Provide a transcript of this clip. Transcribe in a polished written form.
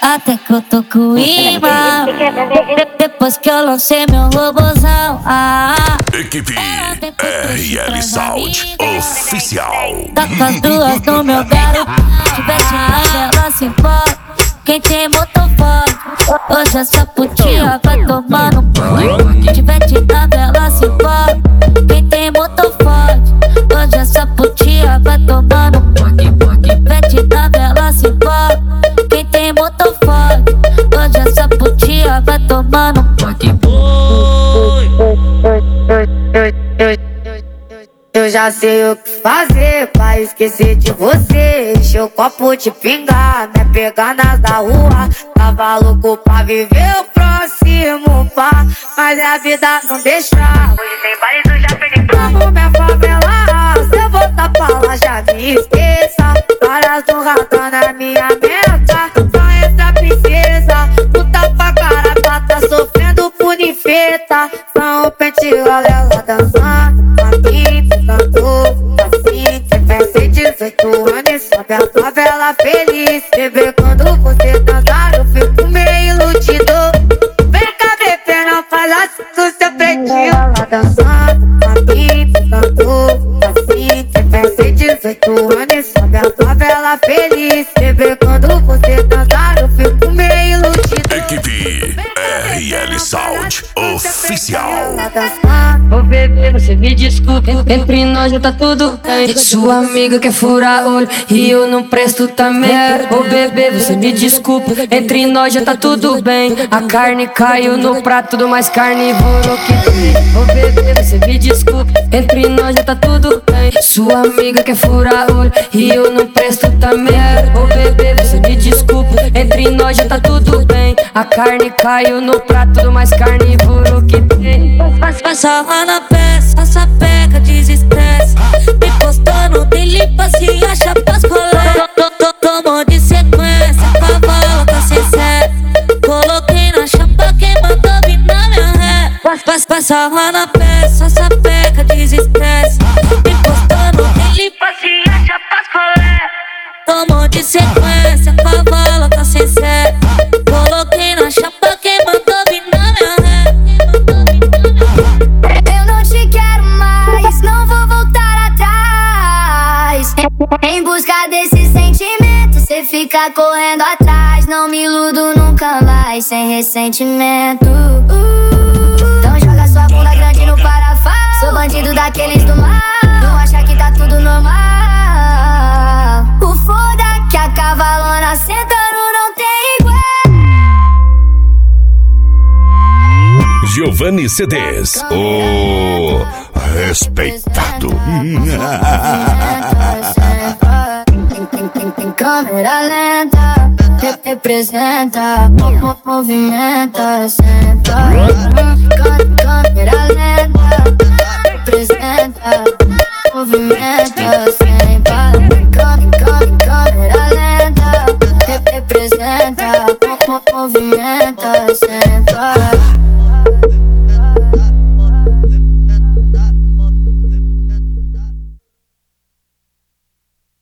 até que eu tô com imã. Depois que eu lancei meu robozão, Equipe RL Sound Oficial. tá com as duas no meu garupa. Tivesse na vela se pode. Quem tem motor forte, hoje essa putinha vai tomar no pão. Tivesse na vela se pode. Quem tem motor forte, hoje essa putinha vai tomar no pão. Tivesse na vela se pode. Quem tem motor forte, hoje essa putinha vai tomar no pão. Eu já sei o que fazer pra esquecer de você. Encher o copo de pingar, me pegar nas da rua. Tava louco pra viver o próximo pá, mas a vida não deixa. Hoje tem baile do Japão. Como minha favela, se eu voltar pra lá já me esqueça. Várias do radar na minha meta, só essa princesa. Puta pra caramba, tá sofrendo por infeta. São pente, olha ela dançando pra mim. Cantou assim, tivesse 18 anos, sobe a favela feliz. Bebê, quando você dançar, eu fico meio iludido. Vem cá, bebê, não faz assim com seu pretinho. Ela dançando pra mim, cantou assim, tivesse 18 anos, sobe a favela feliz. Bebê, quando você dançar, eu fico meio iludido. Equipe RL Sound Oficial. Ô bebê, você me desculpe, entre nós já tá tudo bem. Sua amiga quer furar olho e eu não presto também. Ô bebê, você me desculpe, entre nós já tá tudo bem. A carne caiu no prato do mais carnívoro que tem. Ô bebê, você me desculpe, entre nós já tá tudo bem. Sua amiga quer furar olho e eu não presto também. Ô bebê, você me desculpe, entre nós já tá tudo bem. A carne caiu no prato do mais carnívoro que tem. Passa lá na peça, essa peca desestresse. Me postando, tem limpa, se acha pras colegas. Tomou de sequência, cavalo tá sem sé. Coloquei na chapa, quem mandou vir na minha ré. Passa lá na peça, essa peca desestresse. Me postando, tem limpa, se acha pras colegas. Tomou de sequência, cavalo tá sem sé. Coloquei na chapa, quem mandou vir na minha ré. Não vou voltar atrás. Em busca desse sentimento, cê fica correndo atrás. Não me iludo nunca mais, sem ressentimento. Então joga sua bunda grande no parafuso. Sou bandido daqueles do mal, não acha que tá tudo normal. O foda que a cavalona sentando não tem igual. Giovanni CDs, o respeitado. Câmera lenta, representa, movimenta, senta. Câmera lenta, representa, movimenta, senta. Câmera lenta, representa, movimenta, senta.